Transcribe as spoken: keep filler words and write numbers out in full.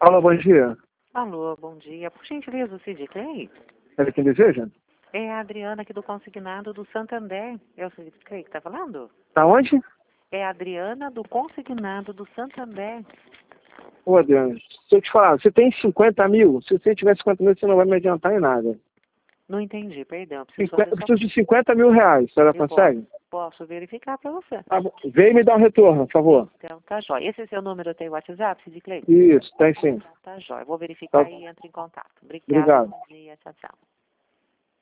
Alô, bom dia. Alô, bom dia. Por gentileza, o Cid Clay? É quem deseja? É a Adriana aqui do Consignado do Santander. É o Cid Clay que está falando? Tá onde? É a Adriana do Consignado do Santander. Ô, Adriano, se eu te falar, você tem cinquenta mil? Se você tiver cinquenta mil, você não vai me adiantar em nada. Não entendi, perdão. Preciso cinquenta, fazer eu só... preciso de cinquenta mil reais. A senhora Eu consegue? posso, posso verificar para você. Tá bom. Vem me dar um retorno, por favor. Então, tá jóia. Esse é seu número, tem WhatsApp, Cid Clay? Isso, tem sim. Tá jóia. Vou verificar Tá. e entro em contato. Obrigada. Obrigado. Bom dia. Tchau, tchau.